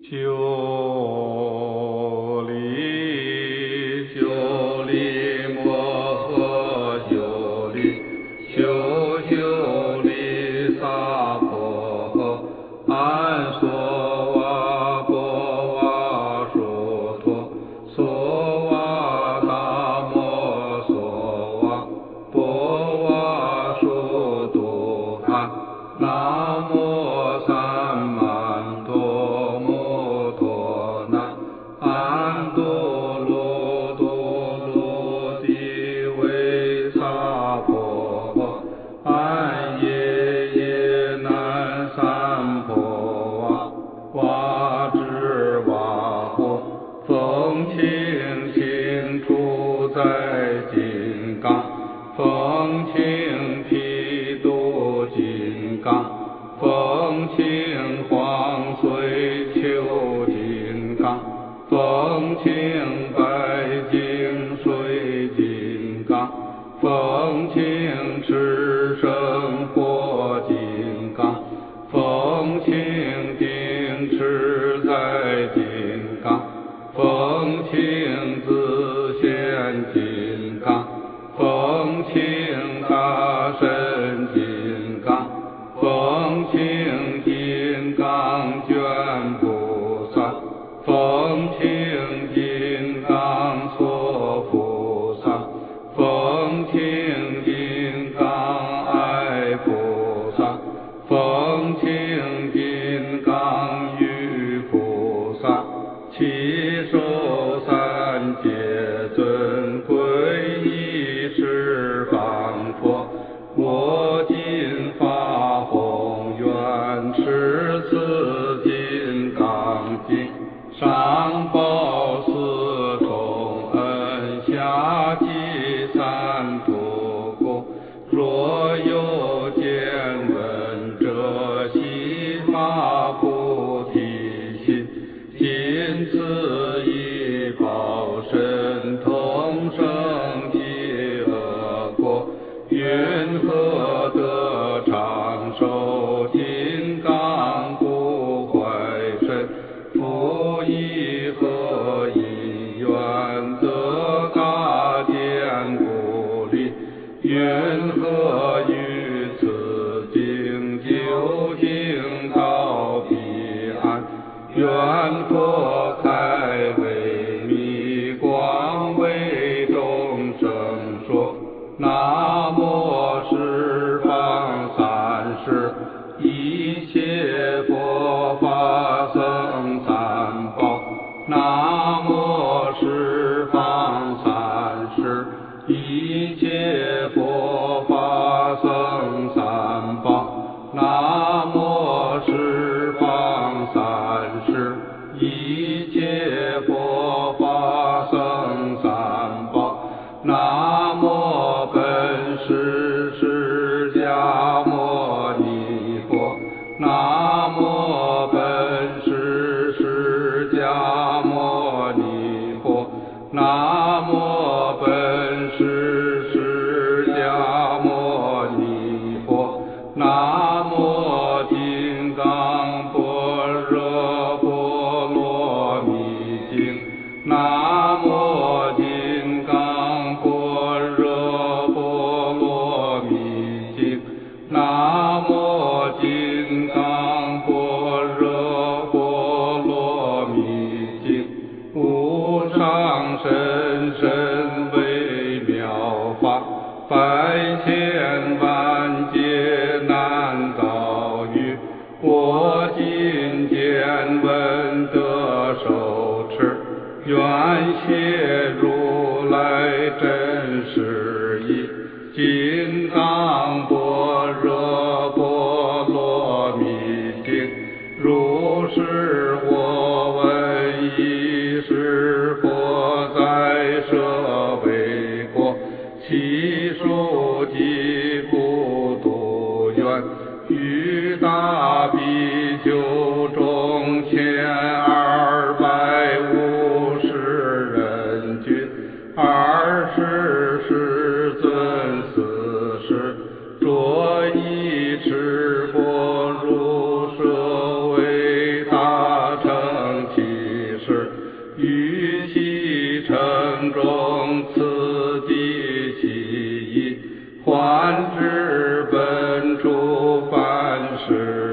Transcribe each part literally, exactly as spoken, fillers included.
修理修理摩诃修理修修理萨婆诃安娑哇波哇殊陀娑哇那摩娑哇波哇殊多哈南无三曼陀摩陀那安多罗多罗地为萨婆诃安耶耶难三婆哇哇智哇婆风清清住在金刚风清毗度金刚风清黄随求金刚风清白净水金刚风清赤生火金刚风清定持在金刚风清自现金刚风清大神金刚风清金刚卷菩萨风清金刚所菩萨风清金刚爱菩萨风清金刚喻菩萨七首三界尊皈依十方佛我今发宏愿持此金刚经上报四重恩下济三途苦若有见闻者悉发菩提心今此一报身同生极乐国云何得长寿金刚不坏身复以何因缘得大坚固力云何于此经究竟到彼岸愿佛开为迷光为众生说南无十方三世一切佛法僧三宝南无十方三世一切佛法僧三宝南无十方三世一切佛法僧三宝南无本师释迦牟尼佛南无本师释迦牟尼佛南无本师释迦牟尼佛南无金刚般若波罗蜜经南无金刚般若波罗蜜经南无金刚般若波罗蜜经无上甚深微妙法百千万劫难遭遇我今见闻得受持愿谢如来真实义金刚般若波罗蜜经如是我闻已是佛在舍卫国其数即不度愿于大比丘中千二百五十人均二十世尊四世着一持钵如舍为大乘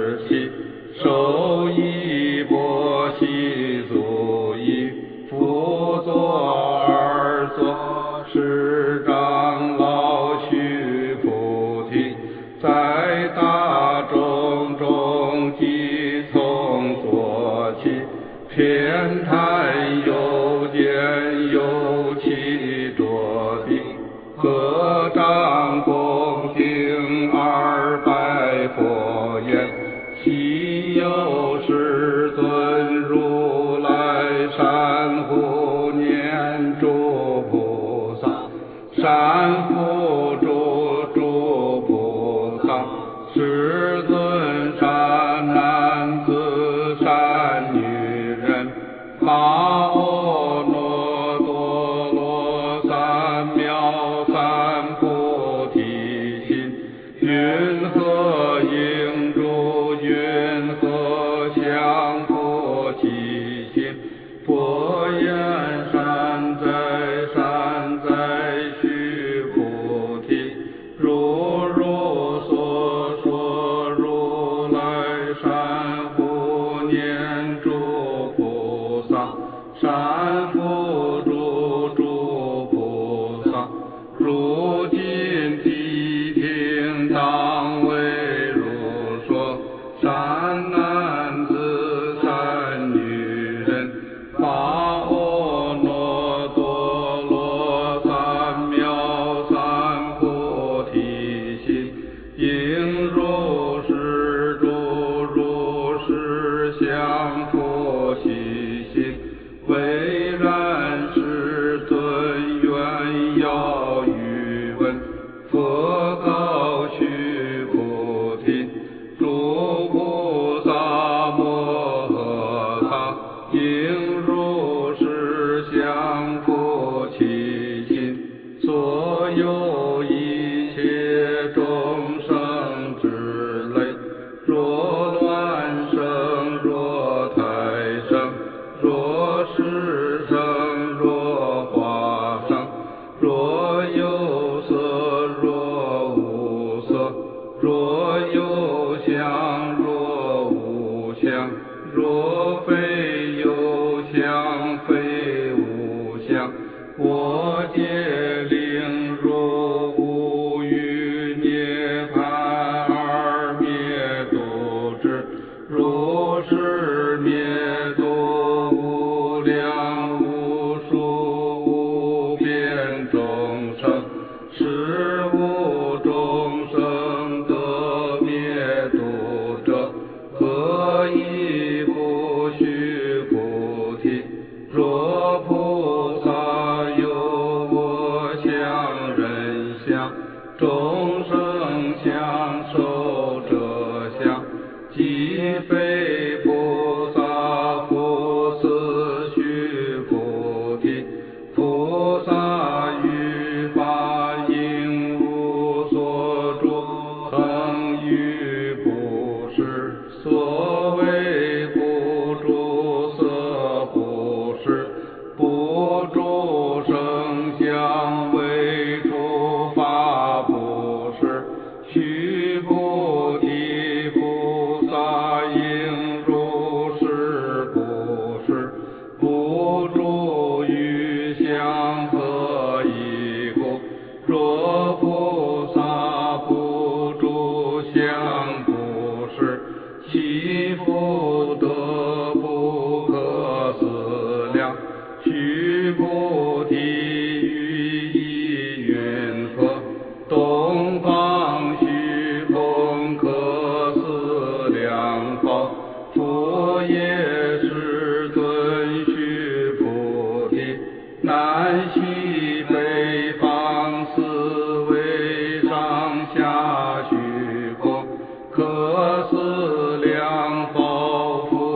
是其受衣钵习足以辅佐而作是长老须菩提，在大众中即从所起，偏袒右见右起着地，合掌恭敬而拜佛言：昔有世尊如来善护念诸菩萨，善护诸诸菩萨，世尊善男子善女人，法阿耨多罗三藐三菩提心，云何应住，云何降伏其心？佛言：善哉，善哉，须菩提，如如所说，如来善护念诸菩萨，善护诸诸菩萨，如今谛听当为如说。善男子善女人，法阿耨多罗三藐三菩提心，应如是住，如是降伏其心。唯然世尊愿要欲问，佛告须菩提：诸菩萨摩诃萨，应如是降伏其心。所有一切众生之类，若乱生，若胎生，若是生，若化生，若有色，若无色，若有相，若无相，若非有相，非无相，我皆令入无余涅槃而灭度之。如是灭度无量无数无边众生，是无众生得灭度者，何以不须菩提？若菩萨有我相、人相、众生相、寿者相，即非菩萨复次须菩提。菩萨于法应无所住，恒于不施。所谓不住色，不施不住声香味触法，不施。须菩提，菩萨应如是不施。不住于相，何以故？若菩萨不住相，不施，其福德不可思量。须菩提，于意云何？东方虚空可思量否？佛也世尊，须菩提，南西北方四维上下虚空，可思量否？佛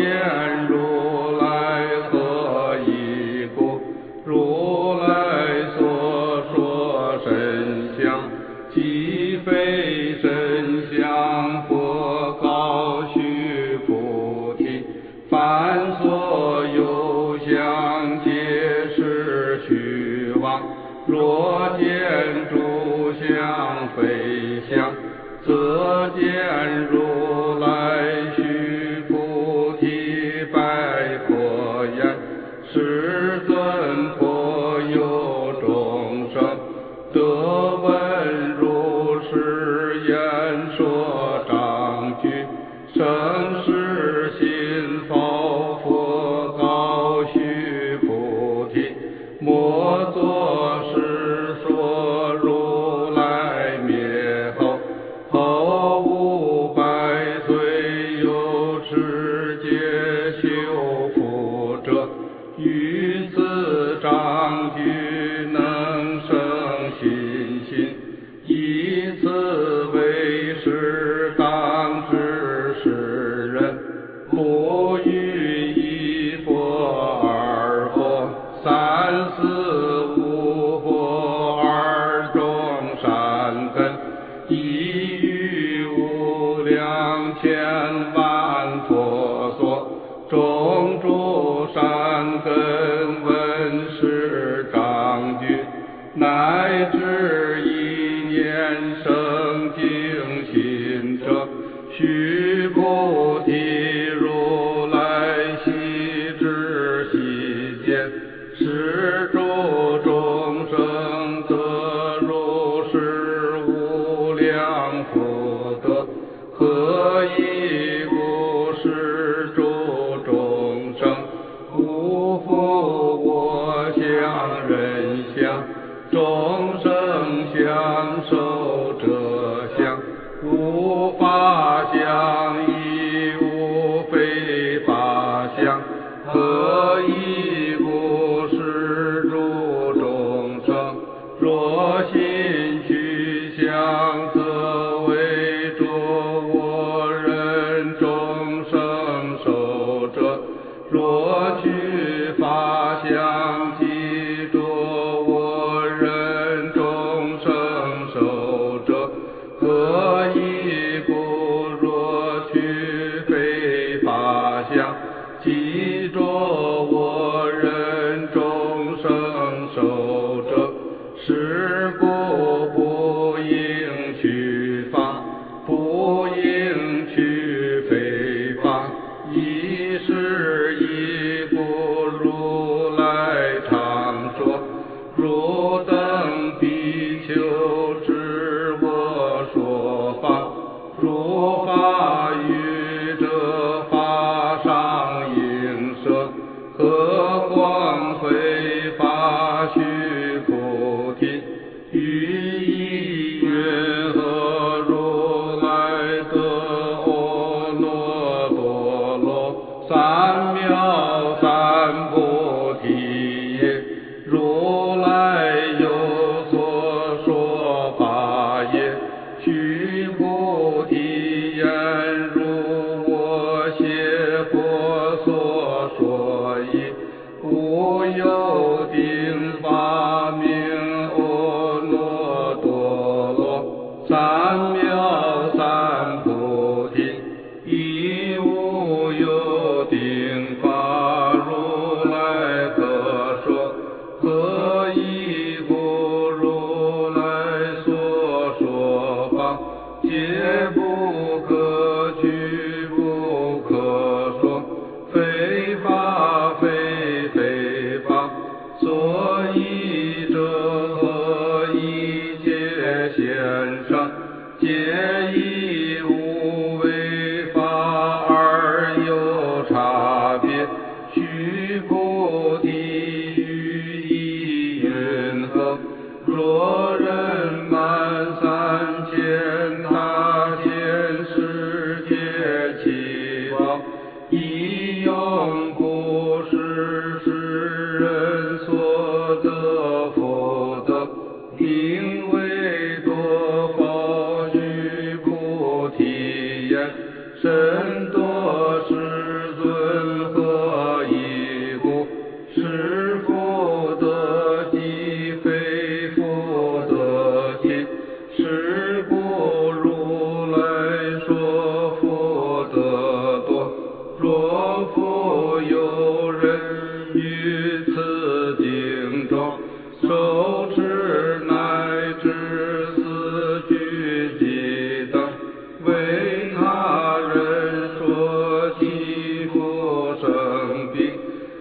见如来何以故？如来所说神相，即非神相。佛告须菩提：凡所有相，皆是虚妄。若见诸相非相，则见如来。须菩提，白佛言：世尊，佛有众生，得闻如是言说章句，生世信否？佛告须菩提：莫作是说，如来灭后，后五百岁有持戒修福者，于此章句能生信心，以此为是当知世人，不于一佛二佛三四五佛二种善根，一于无量千万佛所种诸善根，闻是章句，乃至一念生净心者。须菩提，如来悉知悉见，是诸众生得如是无量福德。何以故？是诸众生无复我相、人相、众生相、寿者相，无法相，亦无非法相。何以故？是诸众生若心取相，则为着我人众生寿者；若取法相，即着我人众生寿者。何以故？若取非法相，即着我人众生寿者。是故不应取法，不应取非法。一是一故，如来常说：汝等比丘，知我说法，如法语者，法上应舍，何况非法？须菩提，于意云何？如来得阿耨多罗三藐三菩提耶？如来有所说法也。须菩提言：如我谢佛所说已，无有定法名阿耨多罗三藐三菩提，亦无有定法，如来可说。何以故？如来所说法，皆不可取，不可说，非法非非法。所以者何？一切现上，皆以无为法而有差别。须菩提，于意云何？若人满三千大千世界七宝，一用不是世人所得福德，名为多宝。须菩提言：甚多世尊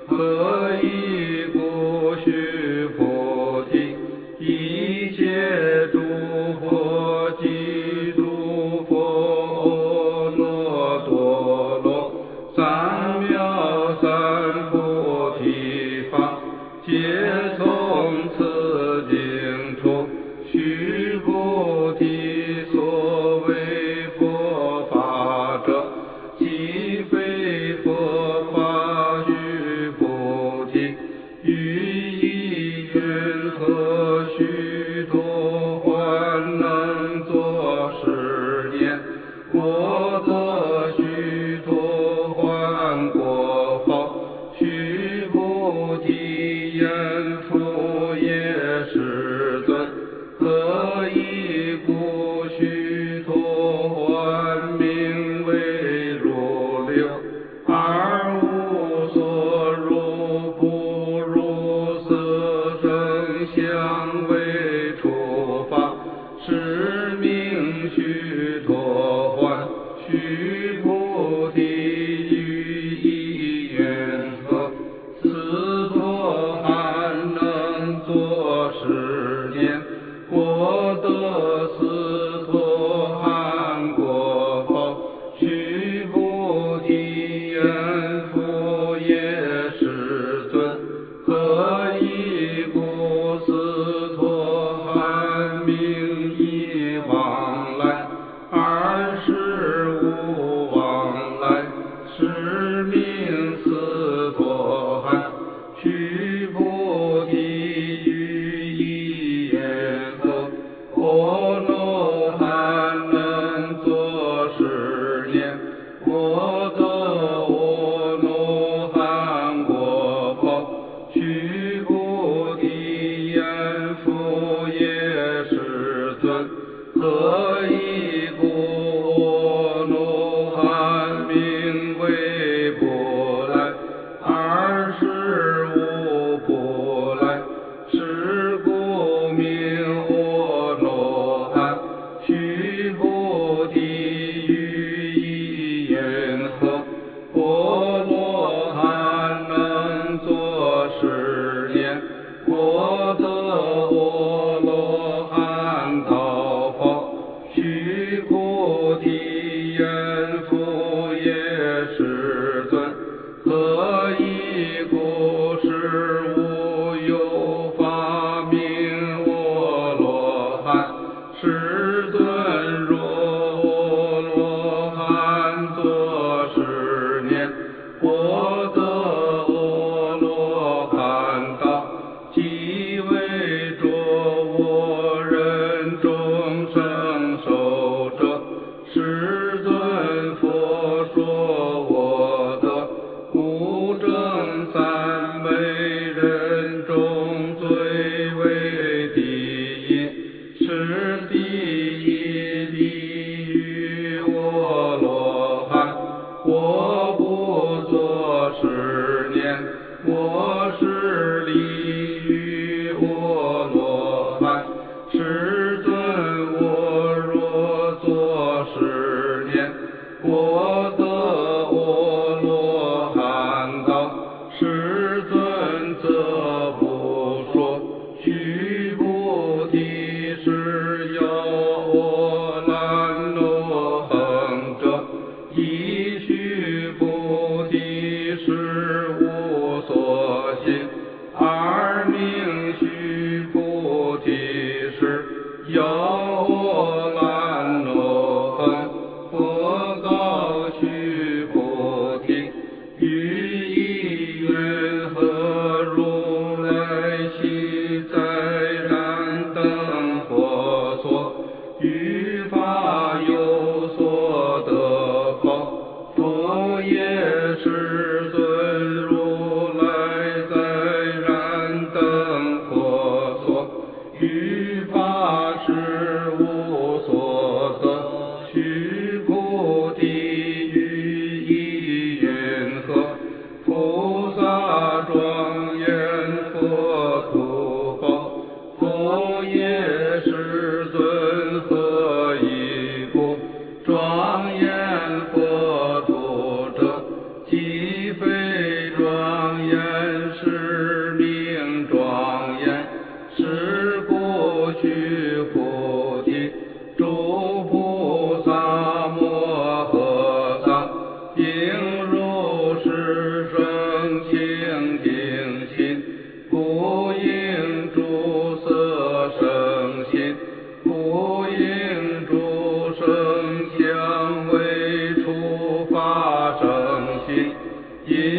何以故须菩提？一切诸佛及诸佛阿耨多罗三藐三菩提法，皆从此经出。须菩提，所谓佛法者，即非佛法。须菩提，于意云何须陀洹能作是念？我得须陀洹果报。须菩提，言复也世尊，何以故须陀洹名为如流？而无所入，不入色声香味触法，是名须陀洹。须菩提，于意云何？斯陀含能作是念？我得斯陀含果报。须菩提，言复也世尊，何以故斯陀含名已往来？而是无往来，是名斯陀含。须菩提，于意云何？阿耨含能作是念？我得阿耨含果报。须菩提，言复也世尊，何以故阿耨含名为不来？而是无不来，是故名阿耨含。须菩提，于意云何？阿耨含能作是念？我得阿耨含道报。须菩提，言复也世尊，何以故是无有法名阿罗汉？世尊，若阿罗汉作是念，我得阿罗汉道，即为着我人众生受者。世尊，佛说我得无争三昧人中最为第一，是第一利于阿罗汉。我不作是念，我是利于阿罗汉。世尊，我若作是念，我得阿罗汉道。世尊，则不说。须菩提，是有阿耨罗汉者，一须菩提，是无所信。二名须菩提，是有阿耨罗汉。佛告须菩提，于意云何？如来昔在燃灯佛所，于法有所得报。佛也世尊，如来在燃灯佛所，于法是无所得。须菩提，于意云何？菩萨庄严佛土报。佛也世尊，何以故？庄严佛土者，即非庄严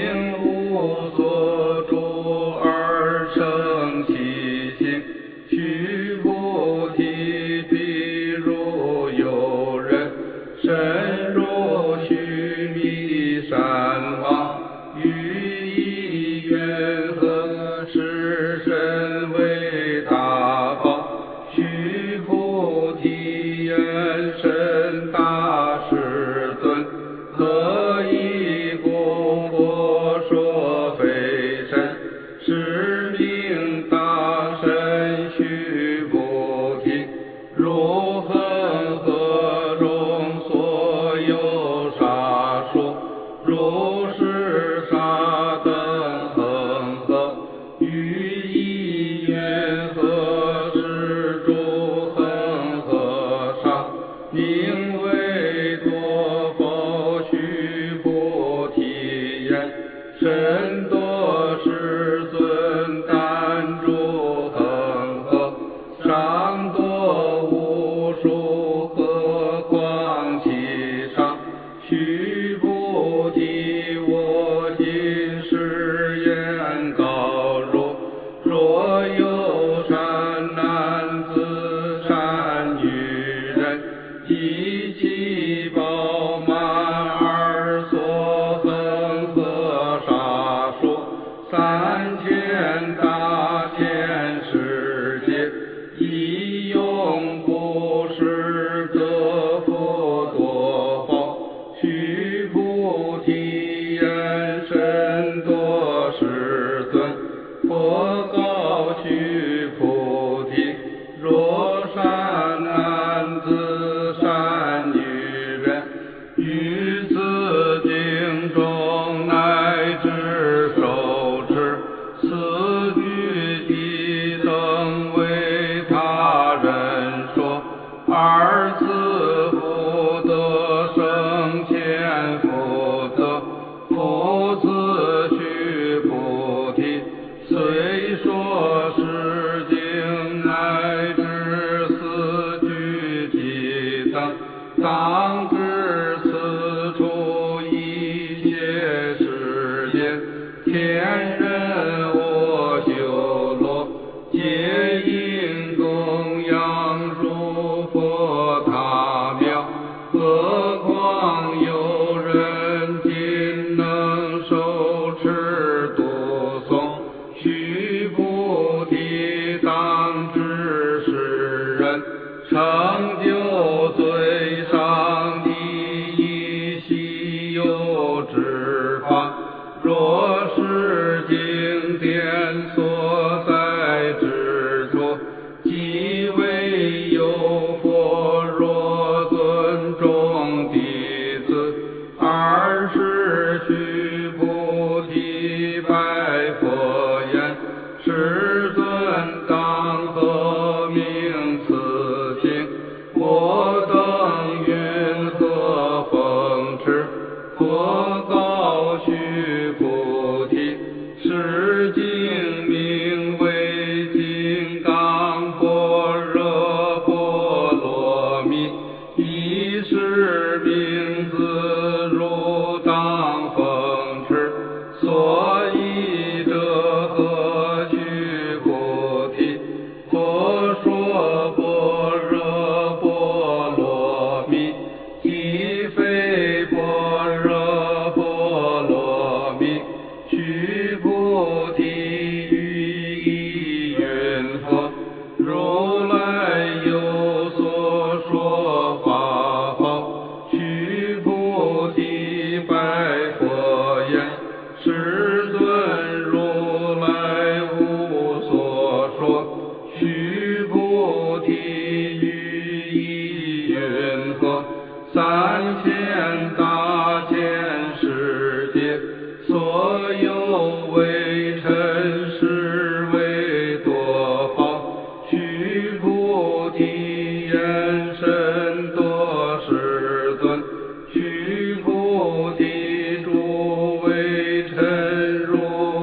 无所住而生其心。须菩提，譬如有人深入须弥山王，于意云何是身为大宝？须菩提言：身大世尊，何以故？佛说非身，是名大身。须菩提，如恒河中所有沙数，如是沙等恒河，于意云何是诸恒河沙，名为多否？须菩提言：身多世尊，但诸恒河上多无数，何况其上？须菩提，我今是言告汝：若有善男子、善女人，一其饱满而所恒河沙数三千大千世界，一用不施，得福多报。须菩提言：身多世尊。佛告须菩提：若善男子、善女人，于此经中乃至受持，此句偈曾为他人说，二次福德生千福德。复次须菩提，虽说是经乃至四句偈等，当知此处一切世间，天人我修罗，皆应供养诸佛塔庙。何况有人今能受持读诵？须菩提，当知世人成就最上第一稀有之法。若是经典所在之处，即为有佛。若尊重弟子，二是须菩提拜佛言：世尊，当何名此经？我等云何奉持？佛告须菩提：是经名为金刚般若波罗蜜，一是名字如当奉持。所以者何？须菩提，佛说般若波罗蜜，即非般若波罗蜜。须菩提，于意云何？如来有所说法号。须菩提拜佛言：世尊，如来无所说。须菩提，于意云何？三千大千世界，所有为尘世为多宝。须菩提言：身多世尊。须菩提，诸为尘如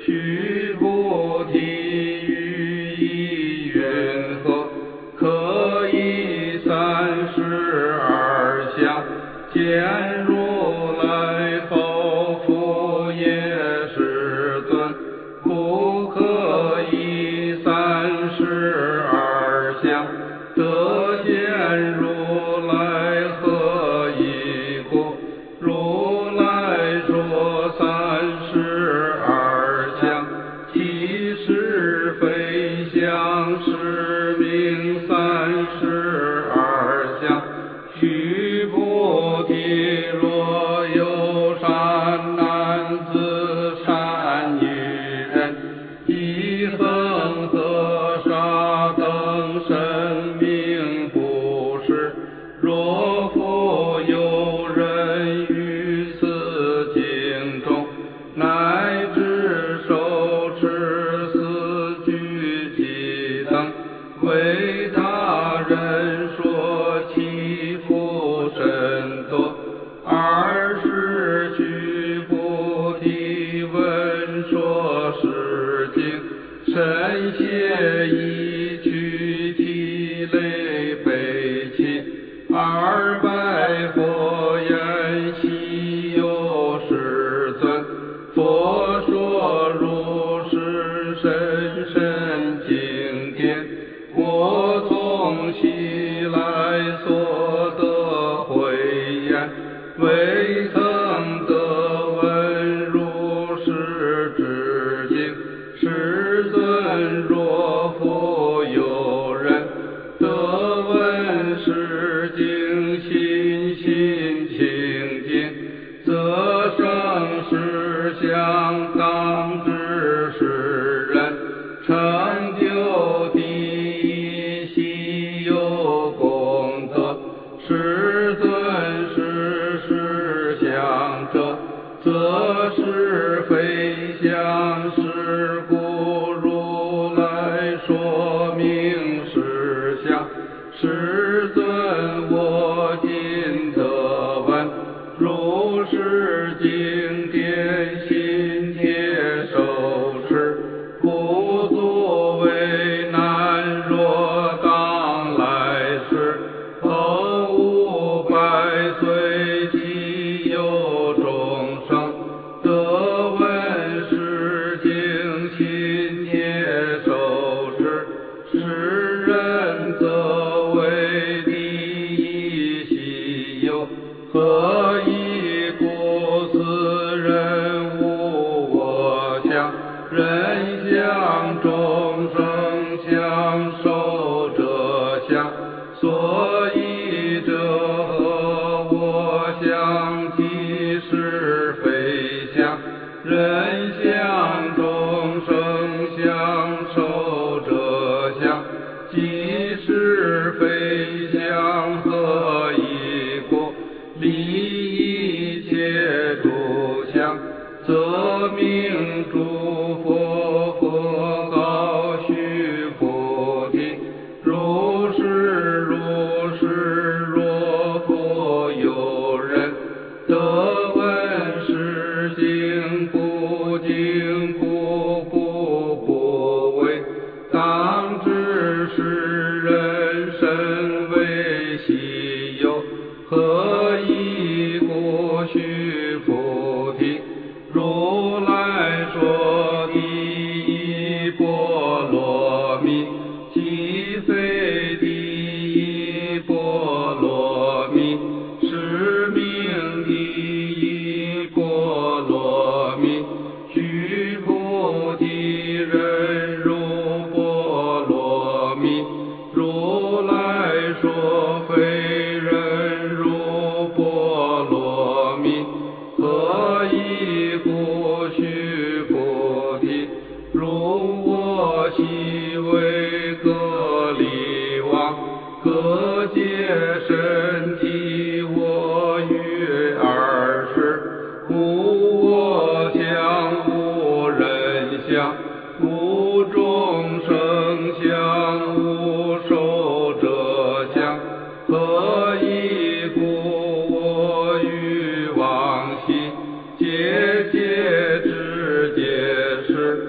须菩提于意云何？可以三十二相，见如来后复也世尊，不可以三十二相，得见如来何以故？如来说三十二相，其实非相，是名三十二相。须菩提，若有善男子、善女人，以恒河沙等神明布施，若复有人于此经中，乃至手持四句偈等，为他人说，其福甚多。二是须菩提闻说是经，深切意趣，涕泪悲泣。二拜佛言：昔有世尊，佛说如是深深经典，我从昔来所得慧眼，未曾得闻如是之经。世尊，若复有人得闻是经，心心清净，则生实相，当知是人成就第一稀有功德。世尊，是实相者，则是非相，是故如来说明实相。世尊，我今得闻如是经典，心切受持，不足为难。若当来世，后五百岁，即有众生得闻是经，心切受持，是人则为第一稀有。何以故？此人无我相，人相、众生相、寿者相，所以者何我相，即是非相。人相、众生相、寿者相，即是非相。何以故？离一切诸相，则名诸佛。佛告须菩提：如是如是，若复有人得闻是经，不惊不怖不畏，当知是人甚为稀有。何以故？须菩提，如来说第一波罗蜜，即非第一波罗蜜，是名第一波罗蜜。须菩提，忍辱波罗蜜，如来说非忍辱波罗蜜。何以故？须菩提，如我昔为歌利王，各界身体，我于二世，无我相，无人相，无众生相，无寿者相。何以故？我于往昔，界界之界是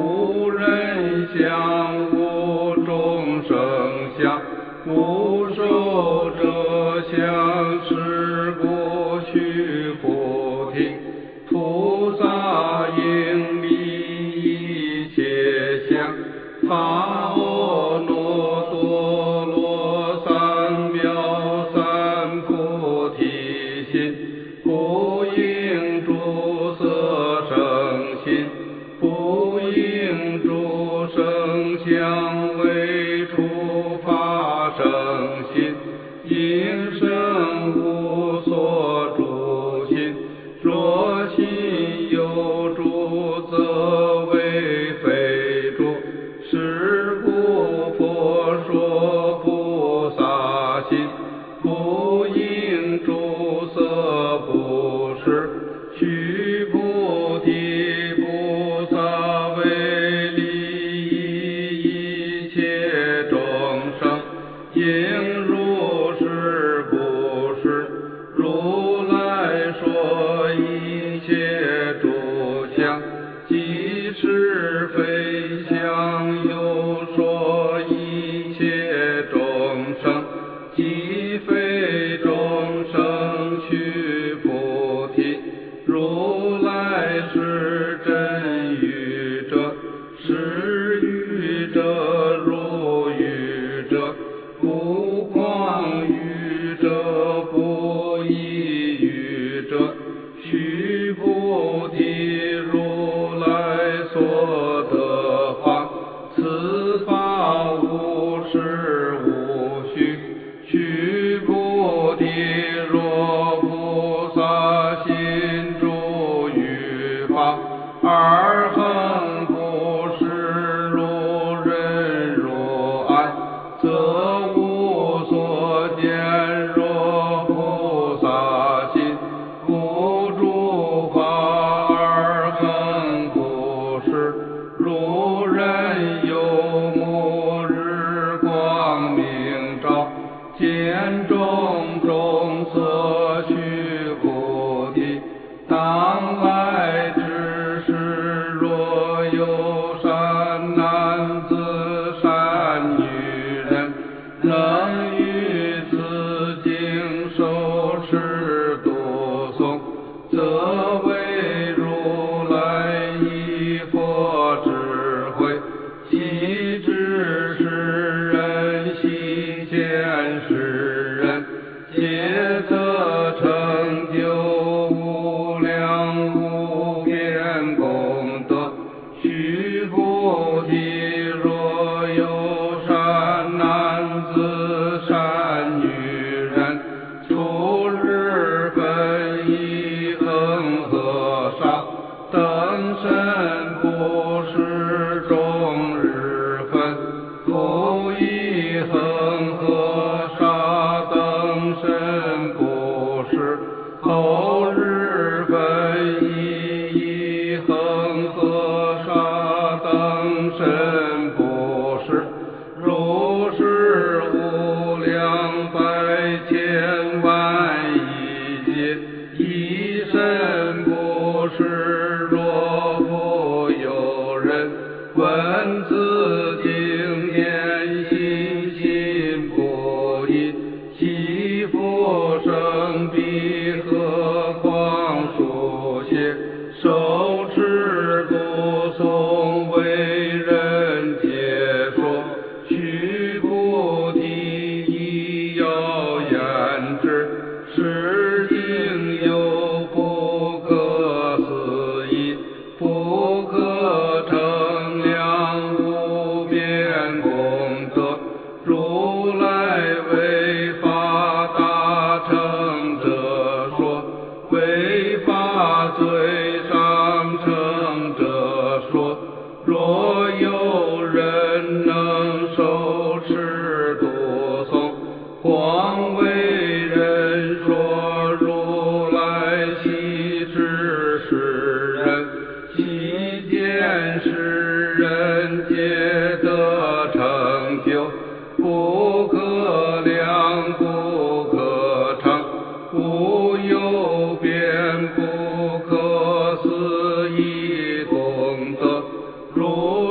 无人相，无众生相，无寿者相，是故须菩提，菩萨应离一切相，发阿耨多罗三藐三菩提心，不应诸色生心，不应诸声香味触法生心，应生无所住心，若心有住，则为非住。是故佛说菩萨心，不应诸色不实。须菩提，菩萨为利益一切众生，应如是不是。如来说一切诸相，即是非相，又说一切众生，即非众生。须菩提，如来是真语者，是语者，如语者，不诳语者，不异语者。须菩提，如来所得法，此法无实无虚。须菩提，若菩萨心住于法，而恒不实，如人如爱，则无所见。若菩萨心不住法，而恒不实，如人有目，日光明照，见种种色。须菩提，当来之时，若有善男子善女人，能于此经受持读诵，则为如来依佛智慧，悉知世人，悉见世人，皆得成就无量无边功德。须菩提，若有善男子善女人，出日分一恒河沙，等身不是终日分，复一恒河沙，等身不是后日分一一恒河沙，等身不是。如是无量百千万亿劫，一身不是。若复有人闻此经言，信心不疑，其复生彼，何况书写受持读诵，为人解说。须菩提，亦要言之，是应有不可思议，不可称量无边功德。如来为法大乘者说，为法最上乘者说。若有人能受持读诵，广为人说，如来悉知世人，悉见世人，皆得成就，不可量，不可称，无有边，不可思议功德。如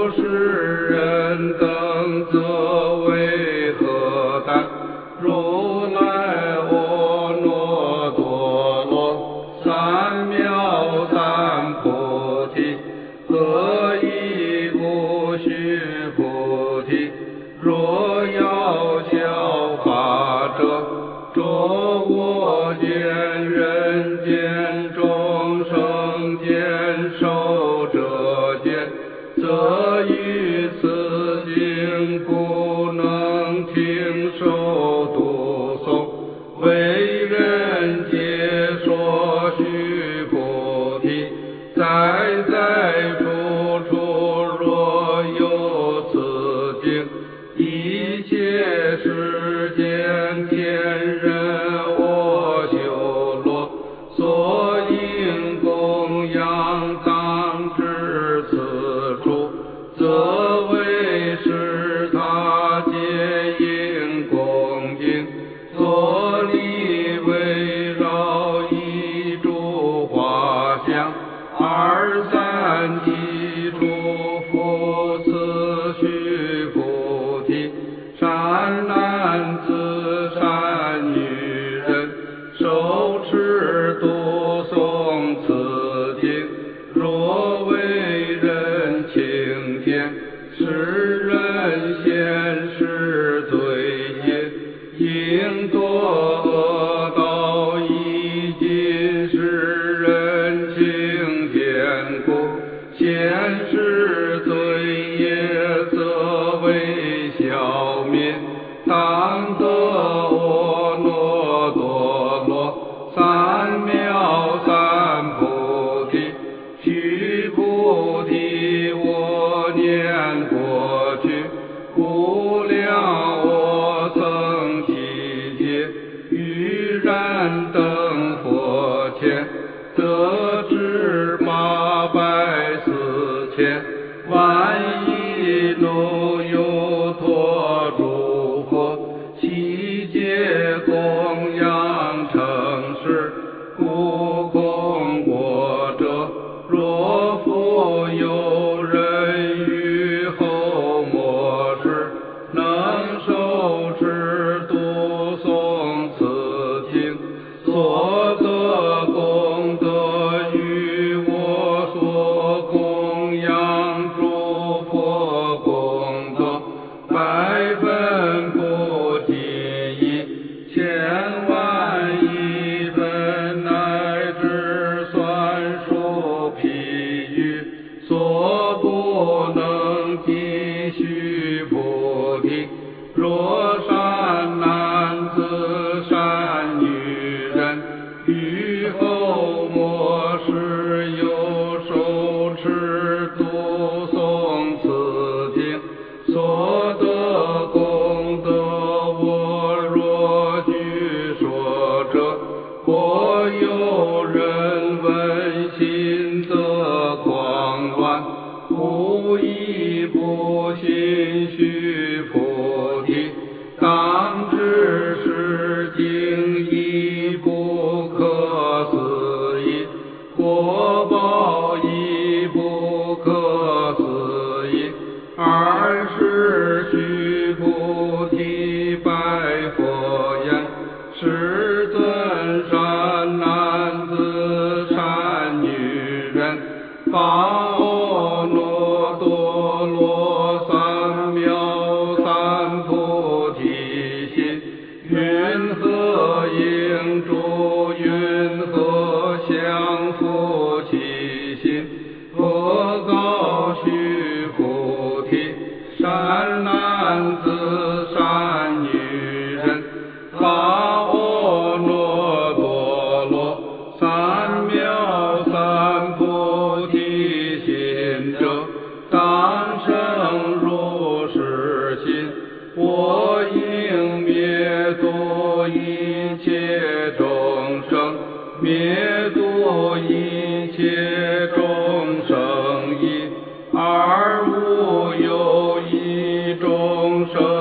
如是人等则为何待？如来阿耨多罗三藐三菩提，何以不须菩提？若要效法者，着我见人见众生见寿者见，则于此经不能听受读诵，为人解说须菩提，在在处处若有此经，一切世间天人我修罗，所应供养当至此处，则为是他皆应恭敬，所立围绕一诸华像，二三七处复次须菩提，善男子善女人，受持读诵此经，若为人轻见，是人现世罪业，应堕恶道，以今世人轻见故，现世罪业则为消灭。当得阿耨多罗三藐三菩提，须菩提，我念过去，无量我曾期劫，于燃灯佛前，得知八百四千万亿怒由陀诸佛，悉皆供养承事，故供过者，若复有人于后末世，能受持读诵此经，所得功德于我所供养诸佛功德，百分不计一，千万亿分，乃至算数譬喻，所不能计须菩提。若善男子善女人，于后末世有受持读诵此经，所得功德，我若据说者，或有人闻心得狂乱，无一不信须菩提，当知是经亦不可思议，果报亦不可思议。二是须菩提白佛言：世尊，善男子善女人，发阿耨多罗三藐三菩提心，云何应住，云何降伏其心？何告须菩提，善男子善女人，发阿耨多罗三藐三菩提心者，当生如是心。我应灭度一切众生，灭度一切众生意，而无有一众生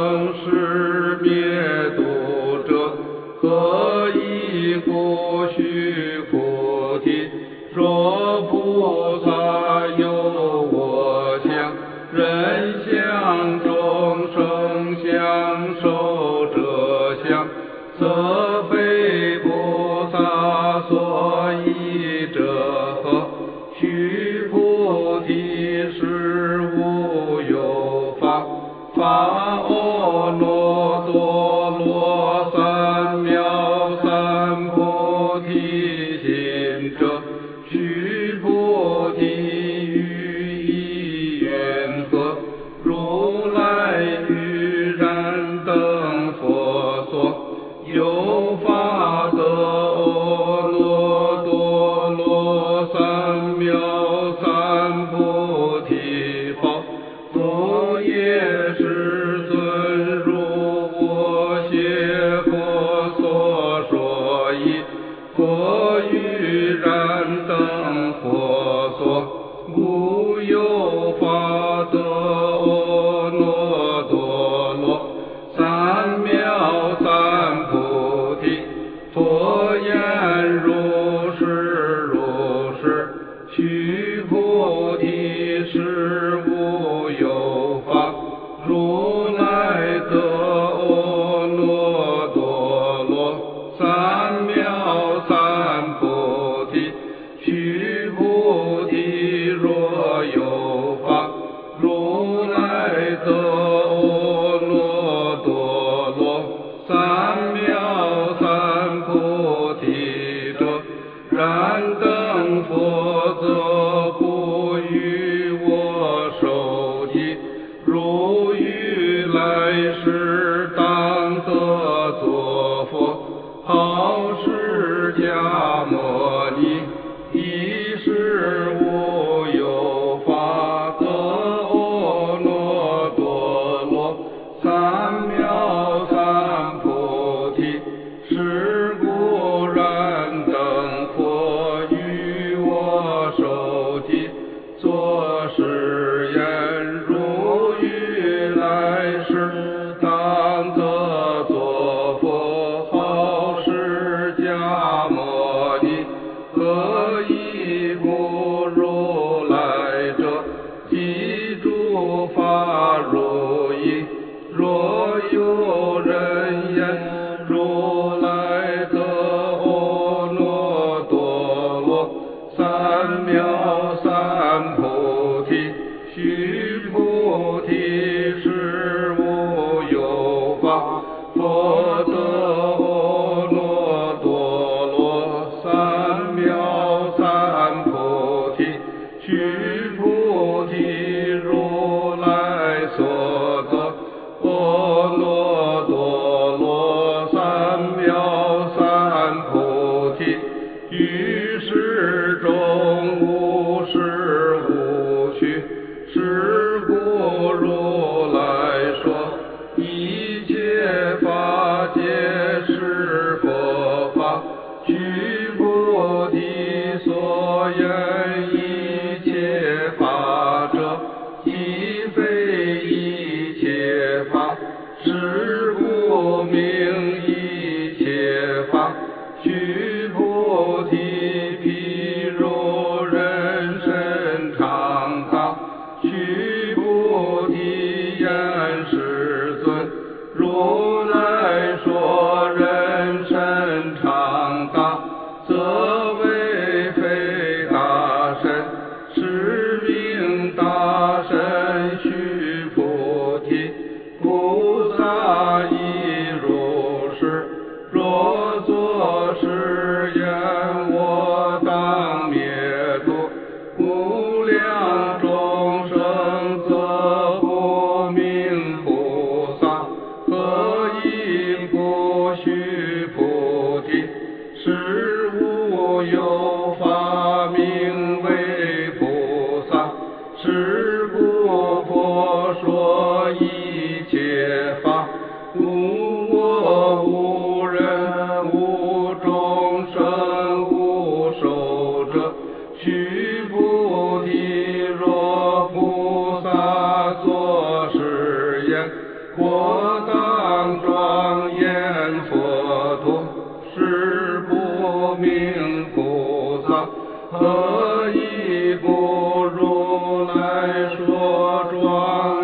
人相众生相受者相，则非菩萨所依者何？须菩提，实无有法，法阿耨多罗三藐三菩提心者，须菩提于意云何？如来于然等佛所，有法得阿耨多罗三藐三菩提宝，佛也世尊如我谢佛所说义，佛于然等佛所，无有法得阿耨多罗三藐三菩提。佛言如是如是，须菩提，实无有法，如来得阿耨多罗三藐三菩提。须菩提，若有法，如来得阿耨多罗三藐三菩提者，然等佛则不与我受记，如于来世当得作佛，好释迦牟尼，一时无有法得阿耨多罗三藐三菩提。是故然等佛与我受记，作是言，如于来世当得作佛，好释迦牟尼。何以不如来者？即诸法如意。若有人言，如来得阿耨多罗三藐三菩提，须菩提，实无有法，佛得阿耨多罗三藐三菩提。须菩提，如来所得阿耨多罗三藐三菩提，于世中无实无虚。是故如来说，一切法皆是佛法。须菩提，所言一切法者，即非一切法，是故名一切法。须菩提，譬如人身长大，须菩提言世尊，如来说人身长大，则为非大身，是名大身。须菩提，菩萨亦如是。若作是言，我当灭度无量众生，则不名菩萨。何以不须菩提？实无有法名为菩萨。是故佛说一切法，无我无人无众生无寿者。须菩提，若菩萨作是言，我当庄严佛土，是不名菩萨。何以不如来说庄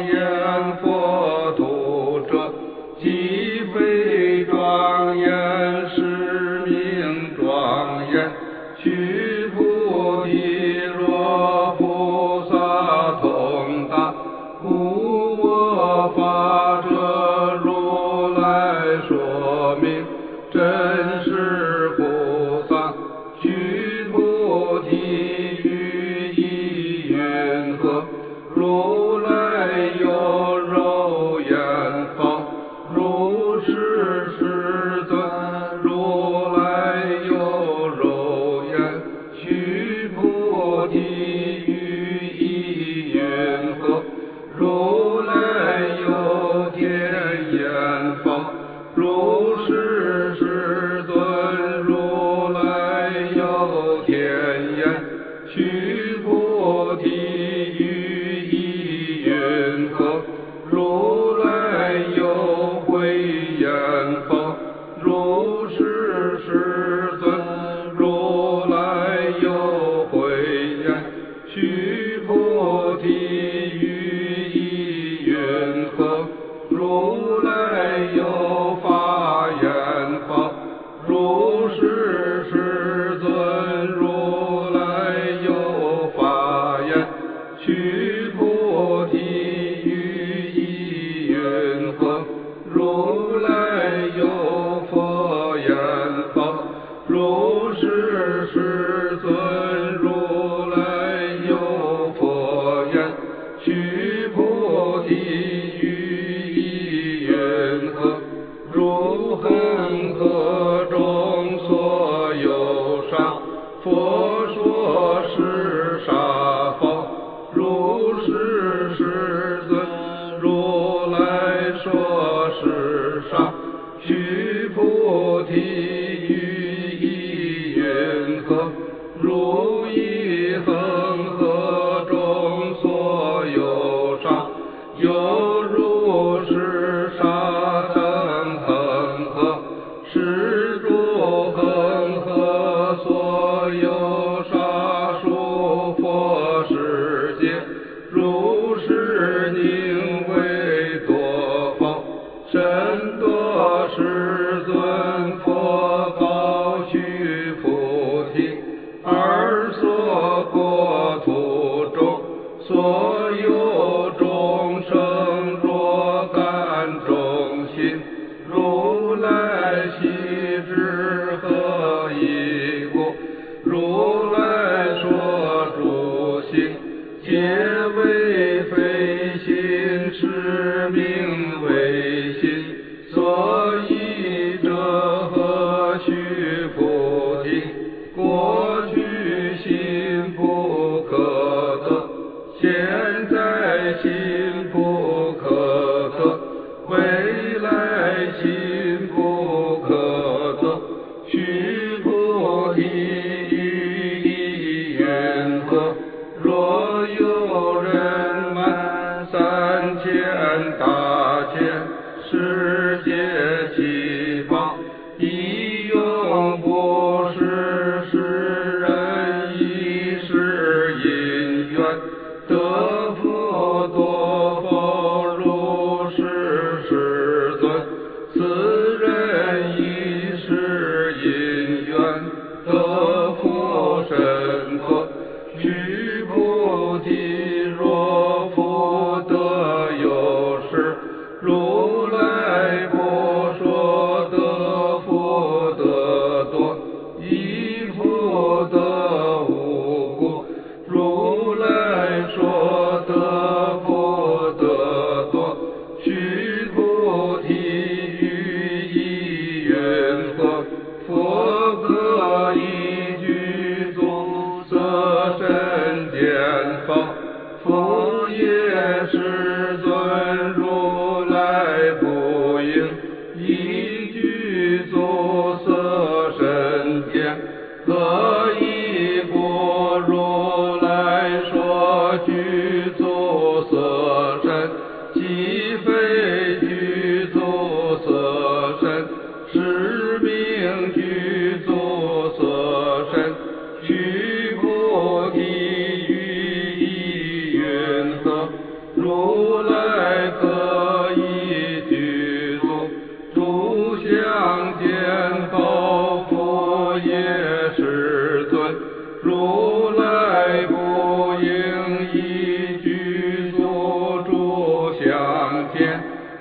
故我法者如来说明，真实菩萨须菩提于意云何？如来有肉眼方，如是世尊。如来有肉眼，须菩提于意云何？如来有天眼方，如是世尊。如来有天眼，须菩提于意云何？如来有慧眼方，如是世尊。如来有慧眼，须菩提于意云何？如来有法眼方，如是世尊。如来有法眼，须菩提于意云何？如来有佛眼方，如是世尊。如来有佛眼，须菩提于意云何？如恒河中所有沙，佛说是沙方，如是世尊。如来说是沙，须菩提于意云何？如一恒河中所有沙，犹如是沙等恒河，是诸恒河所有沙数佛世界，如是宁为多宝，甚多世尊。佛告须菩提，二所国土中，所有众生若干种心，如来悉知何以故？如来说诸行，皆为非心，是名为心。所以者何？须菩提，过去心不可得，现在心不可得，未来心不可得。须菩提于意云何？若有人满三千大千世界七宝，一用不是世人，一是因缘，得福多否？如是世尊。此人亦是因缘，得福甚多。须菩提，若福德有失，如来不说得福德多，亦福德无故。如来说得福德多，须菩提于意云何？佛可以具足色身见法，佛也世尊。如来不应以具足色身见，何以故？如来说具足色身，即非具足色身，是名具足色身。须菩提于意云何？如来可以具足诸相见报，佛也世尊。如来不应以具足诸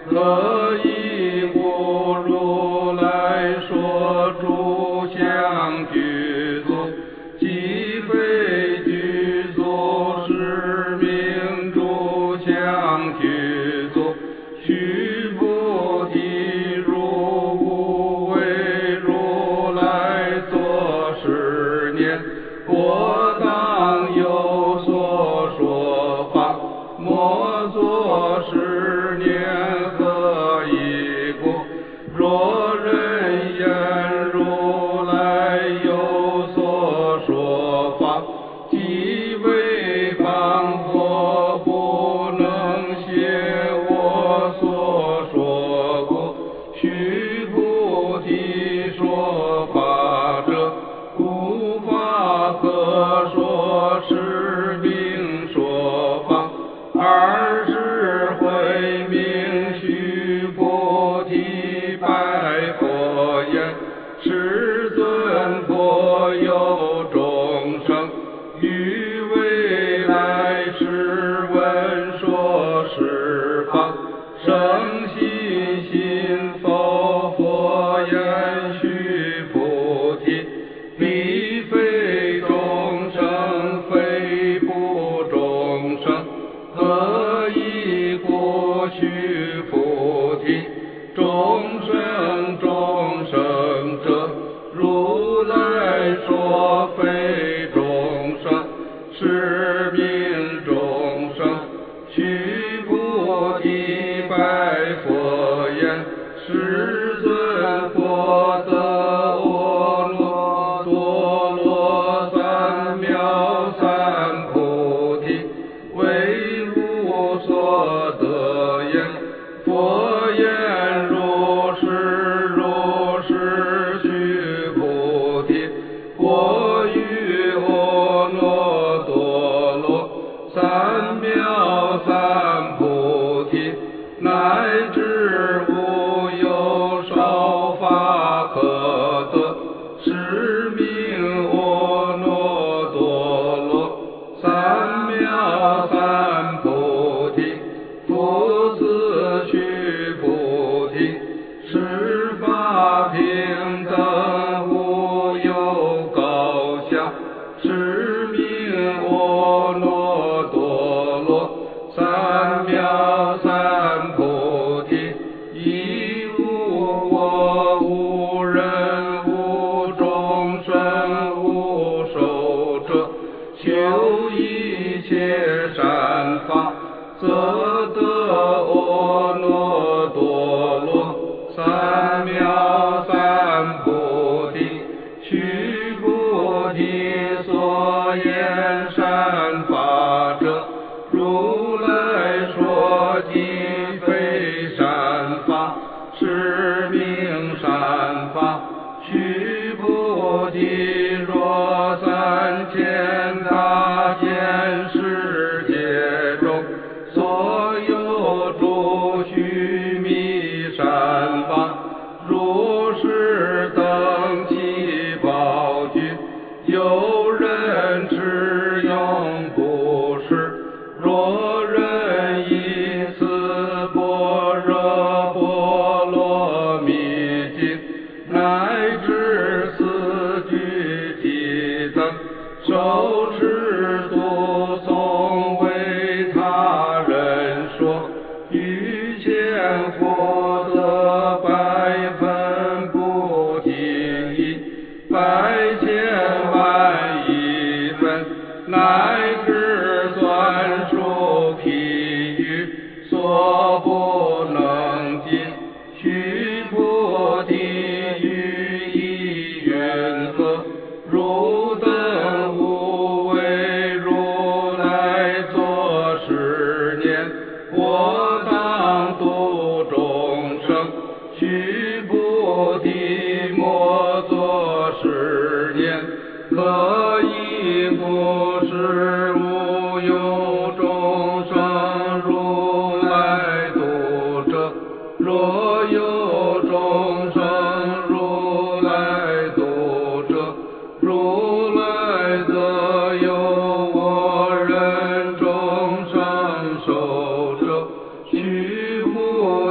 何以故如来说诸相具足，即非具足，是名诸相具足。须菩提，如无为如来作是念，我当有所说法，莫作是念。何以故？若人言如来有所说法，即为方佛，不能写我所说故。须菩提，说法者，无法可说，是名说法。二是慧命，须菩提白佛言：世尊佛有众生，于未来世闻说是法，生信心否？佛言：须菩提，彼非众生，非不众生。何以故？须菩提，众生众生者，如来说非众生，是名众生。须菩提白佛言：世尊佛得阿耨多罗三藐三菩提，为无所得言。佛言：如是如是，须菩提，我于阿耨多罗三藐三菩提，乃至无有少法可得，是名阿耨多罗三藐三菩提。复次须菩提，十法平等，无有高下，是名阿耨多罗三藐三菩提。亦无我，无人，无众生，无寿者，求一切善法，则得阿耨多罗三藐三菩提。须菩提，所言善法者，如来说即非善法，是名善法。须菩提，若三千大千世界中，所有诸须弥善法，如是等七宝具，有人持用不是。若人以此般若波罗蜜经，乃至四句偈等，受持读诵，为他人说，于前获得百分不定义，百千万亿分，乃至算数譬喻，所不能尽。须菩提，于意云何？汝等无为如来作是念，我当度众生。须菩提，莫作是念。何以故？是无有众生如来度者。若有众生如来度者，如来则有我人众生受者。须菩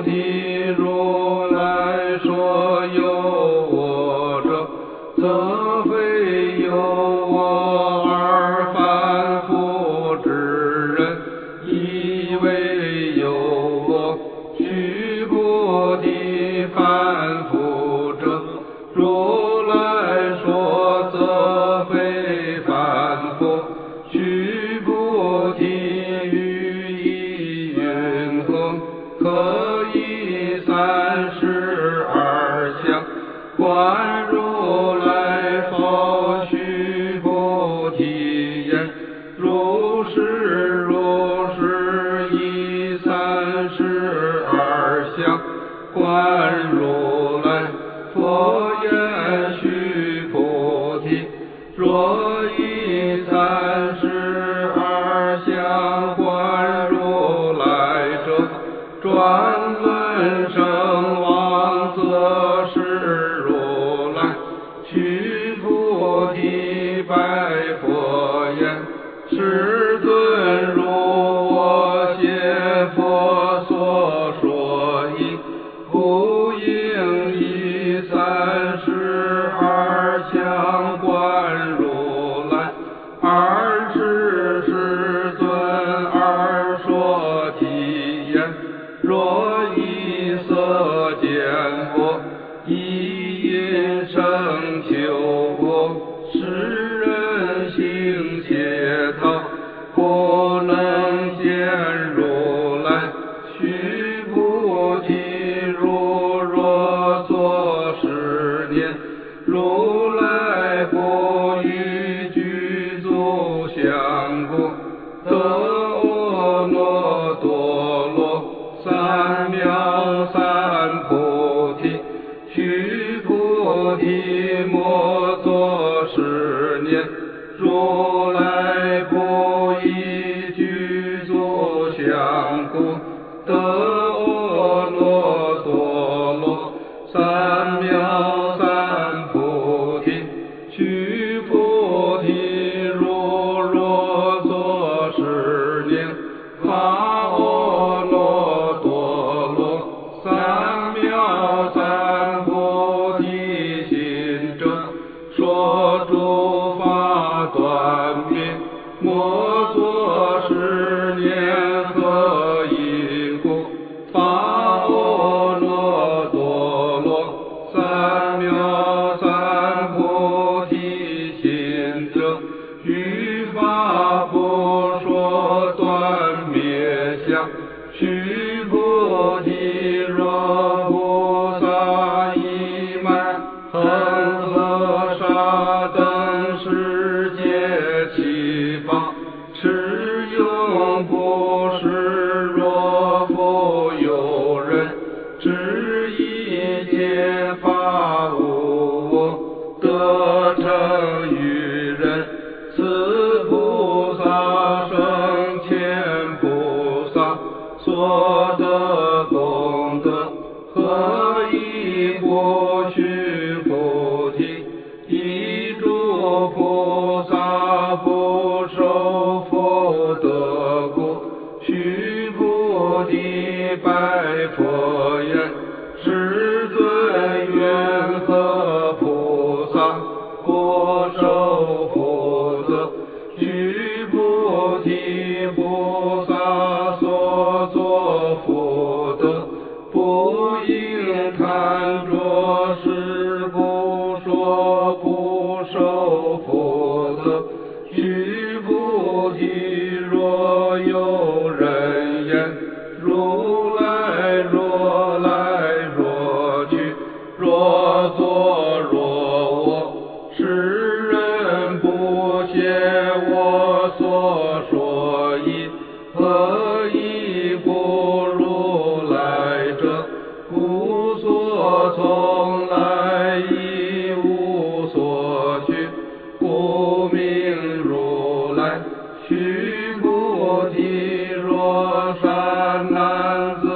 菩提，如来说有我者，则非有我而凡夫之人，以为有我。须菩提，凡夫者，如来说则非凡夫。须菩提，于意云何？可以三十二相，观如来否？须菩提言：如是如是，以三十二相观如来。佛言：须菩提，若以三十二相观如来者，转轮生王，则是如来。须菩提，白佛言：世尊，如我谢佛所说义，不应以三十二相观如来。尔时世尊而说偈言：若以色见我，以音声求我，世人行邪道，不能见如来。须菩提，如若作是念，如来不与具足相故，得阿耨多罗三藐三菩提。须菩提，莫作是念，如来不以具足相故，得阿耨多罗三藐三菩提。须菩提，如若作是念，发阿耨多罗三藐三菩提心者，说诸法断灭，莫作是念。何因故？发阿耨多罗三藐三菩提心者，于法不说断灭相。须菩提，若菩萨已满恒河沙等世界七宝，持用不是若复有人，知一切法无我，得成于人。此菩萨胜千菩萨所得功德，何以不须菩提？一诸菩萨不受福德故。须菩提，白佛言：世尊，云何菩萨不受福德？须菩提，菩萨所作福德，不应看作是故说不受福德。须菩提，若有人言：如来若来若去，若作若我，世人不解我所说义，何以不如来者？无所从来，亦无所去，故名如来。须菩提，若善男子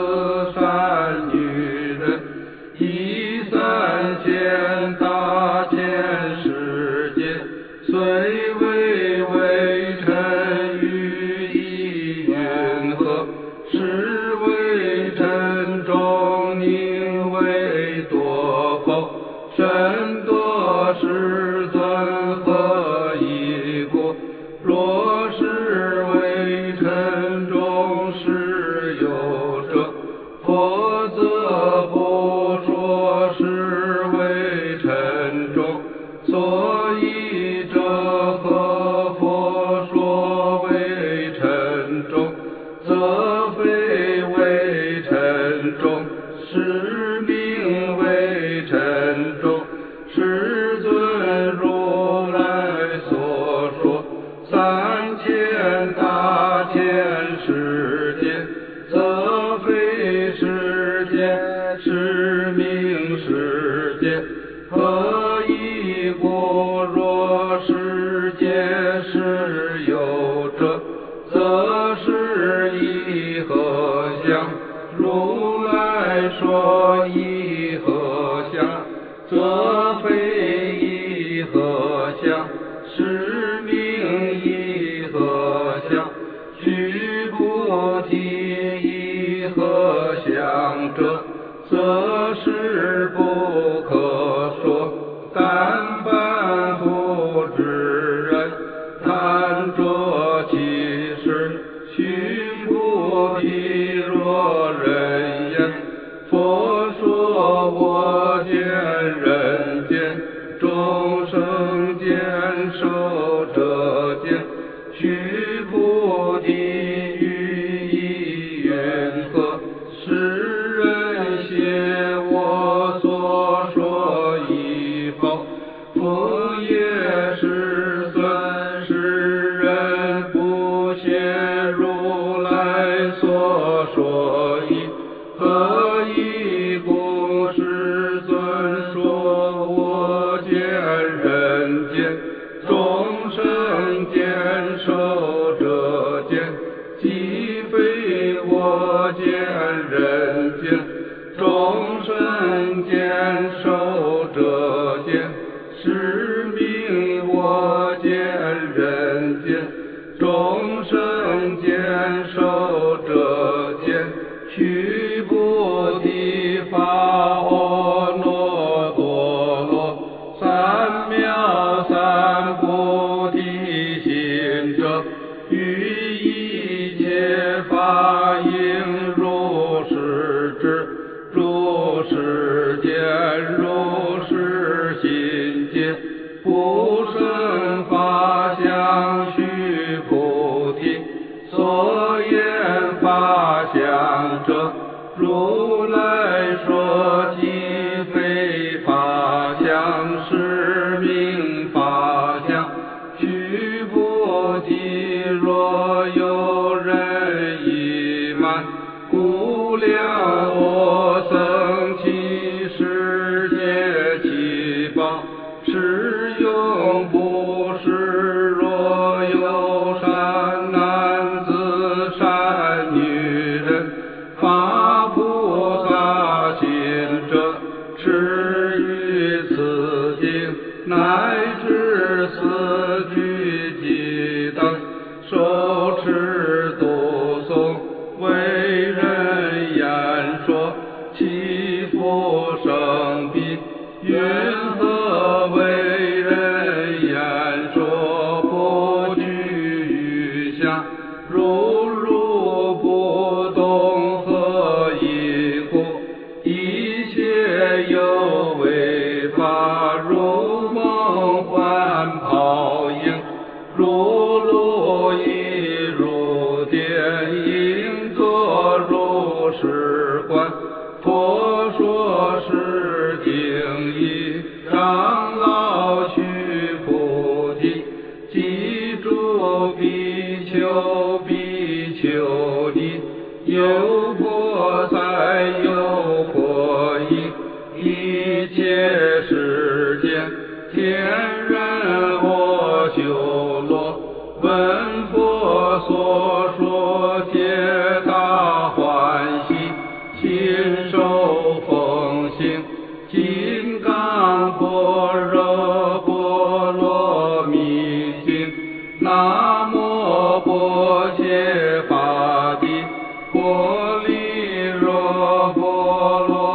名为多佛，身多世尊何以故？若是为尘中实有者，佛则不说是为尘中。所以这何佛说为尘中，则非为尘中，是名为尘中。世尊如来所说三千大千世界，则非世界，是名世界。何以故？若世界实有者，则是以何相？如来说以何相，则非以何相，是名以何相。须菩提以何相者，则是不可说。但凡夫之人，贪着其事。须菩提若人言，佛说我见人见，众生见，寿者见。须菩提于意云何？世人谢我所说已否？佛也是尊，世人不谢如来所说已。何以故？世尊说我见人见，众生见，寿者见。即非我见人见，众生见，寿者见。是名我见人见，众生见，寿者见。须菩提发阿耨多罗三藐三菩提心者，于一切法应如是知，如是见，如是心见。不生法相，须菩提，所言法相者，如来说即非法相，是名法相。须菩提，若有人疑慢，无量我僧祇世界七宝，是用不是。若有善男子善女人，发菩萨心者，持于此经，乃至四句偈等，受持读诵，为人言说，其福生彼。云何为人言说？不惧于相，如如不动，何以故？一切有为法，如梦幻泡影，如露亦如电，应作如是观。佛说是定义，长老须菩提，记住比丘比丘尼，有佛在，有佛意，一切世间天人阿修罗，闻佛所说，皆大欢喜，亲受奉行。金刚般若波罗蜜经，南无般伽伐帝，波利若波罗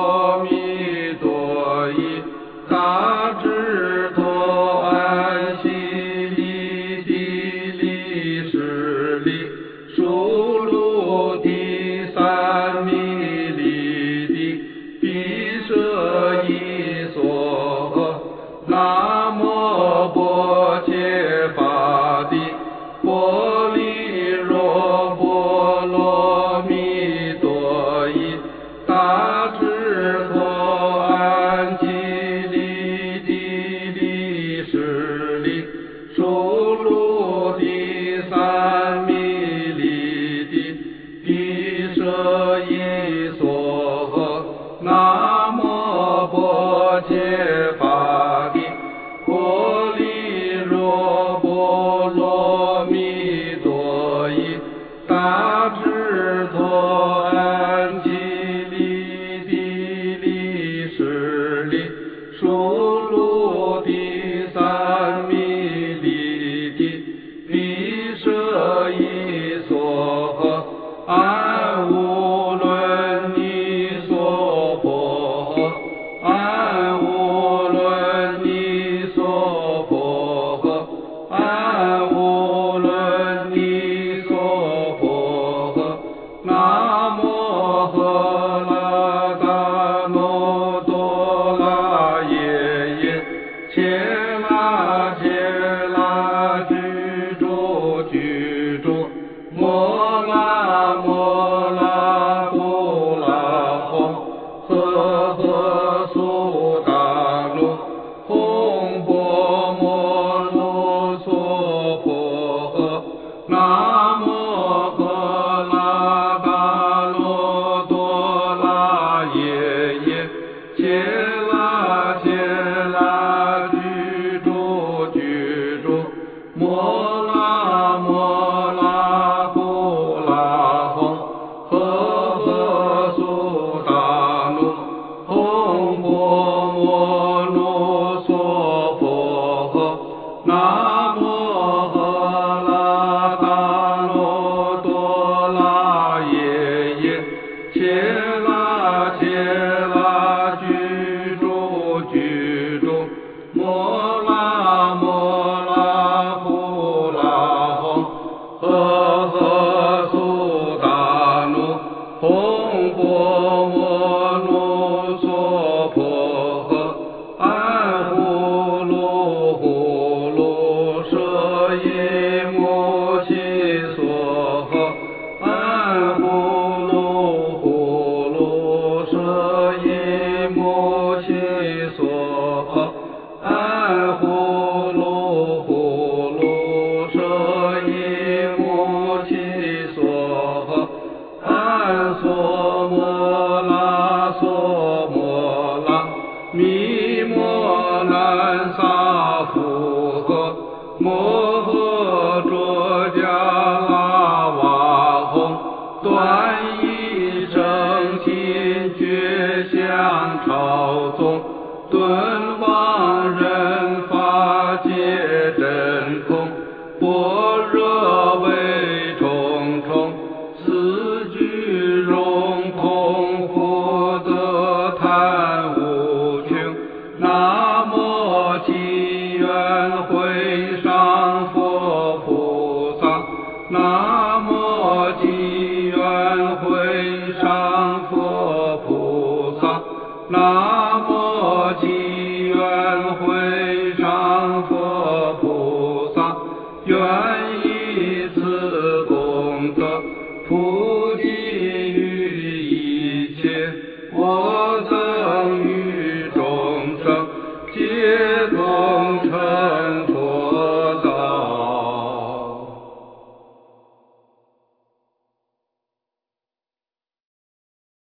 南无波揭法帝，波利若波罗蜜多依，大智陀安吉利地利势利，疏卢地三密利地，毗舍伊娑诃，安无论尼娑婆诃，安无论尼娑婆诃，安无论尼娑婆诃。南无喝啰达诺多拉耶耶，切拉切拉居住居住，摩拉摩拉呼啦吽，呵呵苏达鲁，吽波摩罗娑婆诃。南无喝啦达诺多拉耶耶，切拉切拉居住居住，摩拉摩拉呼啦吽，呵呵苏达鲁，吽波摩罗娑婆诃。南无喝啦达诺多拉耶耶，切拉切拉居住居住，摩拉摩拉呼啦吽，呵呵苏达鲁，吽波摩罗娑婆诃。安呼噜呼噜舍耶摩悉娑诃，安呼噜呼噜舍耶摩悉娑诃，安呼噜呼噜舍耶摩悉娑诃，安娑摩拉娑摩拉，弥摩难萨夫诃，摩诃卓迦拉瓦吽，端一生心觉相朝宗，顿忘人法界真空，般若为重重，四句融空福德贪无穷。南无祈愿会上佛菩萨，南无祈愿会上佛菩萨，南无祈愿会上佛菩萨，愿以此功德普济于一切，我等于众生皆